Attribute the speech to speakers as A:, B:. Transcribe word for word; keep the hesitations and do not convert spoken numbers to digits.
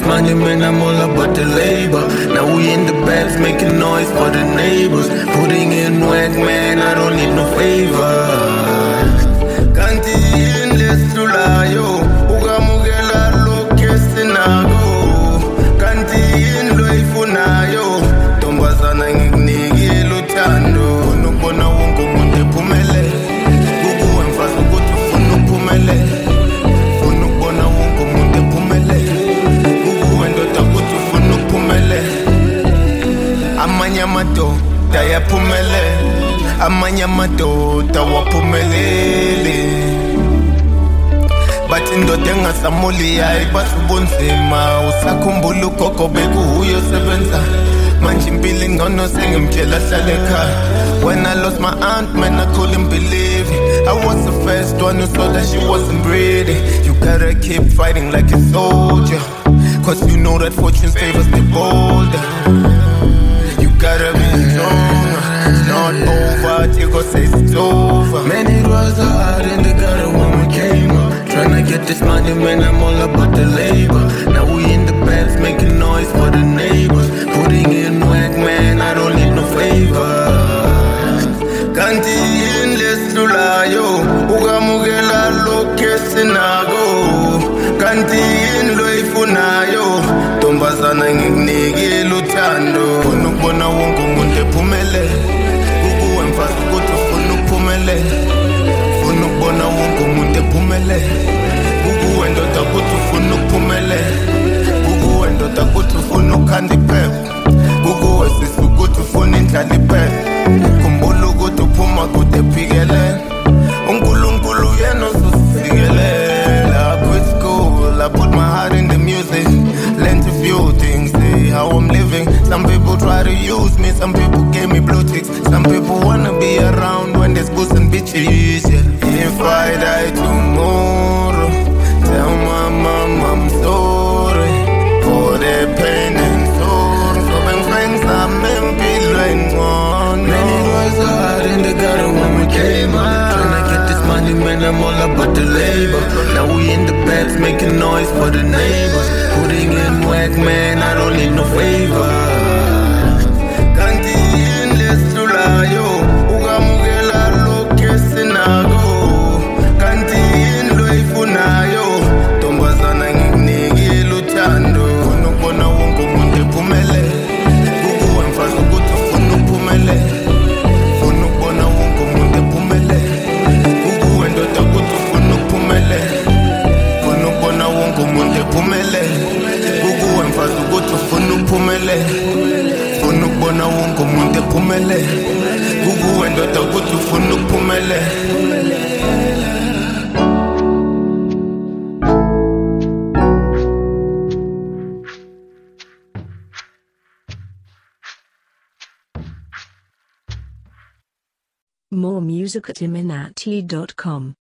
A: money, man, I'm all about the labor. Now we in the bags making noise for the neighbors. Putting in work, man, I don't need no favors. Kanti in lesulayo, ugamugela lokesinago. Kanti in loifunayo, tombazana ngikunikile uthando. Unubona wonke umuntu ephumele. Kukuwe mfazi ukuthi ufuna uphumele. Unubona wonke umuntu ephumele. Kukuwe ndoda ukuthi ufuna uphumele. Amanye amadoda ayaphumele. Amanye amadoda waphumelele. Bathi indoda engasamuli yayi basubunzima. Usakhumbula ugogo bekuhuyo sebenza. Manje impilo ingcono sengimtshela hlale ekhaya. When I lost my aunt, man, I couldn't believe it. I was the first one who saw that she wasn't pretty. You gotta keep fighting like a soldier, cause you know that fortune favors the bolder. You gotta be strong. It's not over, Diego says it's over. Man, it was hard in the gutter when we came up. Tryna get this money, man, I'm all about the labor. Now we in the bags making noise for the neighbors. Putting in work, man, I don't need no favors. Kanti in lesulayo, ugamugela lokesinago. Kanti in loifunayo, tombazana ngikunikile uthando. Unubona wonke umuntu ephumele. Kukuwe mfazi ukuthi ufuna uphumele. Unubona wonke umuntu ephumele. Kukuwe ndoda ukuthi ufuna uphumele. Kukuwe ndoda ukuthi ufuna ukhanda iphepha. Kukuwe sisi ukuthi ufuna indlala iphepha. Khumbula ukuthi uphuma kude ephikelela. uNkulunkulu yena uzosifikelela. I quit school, I put my heart in the music. Learned a few things, see how I'm living. Some people try to use me, some people gave me blue ticks. Some people wanna be around when there's booze and bitches, yeah. If I die tomorrow, tell my mom I'm sorry for the pain and sorrow. So when friends I'm empty on. Man, it was hard in the gutter when we came up. Tryna get this money, man, I'm all about the labor. Now we in the bags making noise for the neighbors. Putting in work, man, I don't need no favors. Kanti in lesulayo, ugamugela lokesinago. Kanti in loifunayo, tombazana ngikunikile uthando. Unubona wonke umuntu ephumele. Kukuwe mfazi ukuthi ufuna uphumele. Unubona wonke umuntu ephumele. Kukuwe ndoda ukuthi ufuna uphumele. Unubona wonke umuntu ephumele. Kukuwe mfazi ukuthi ufuna uphumele. Unubona wonke umuntu ephumele. Kukuwe ndoda ukuthi ufuna uphumele.
B: More music at iminati dot com.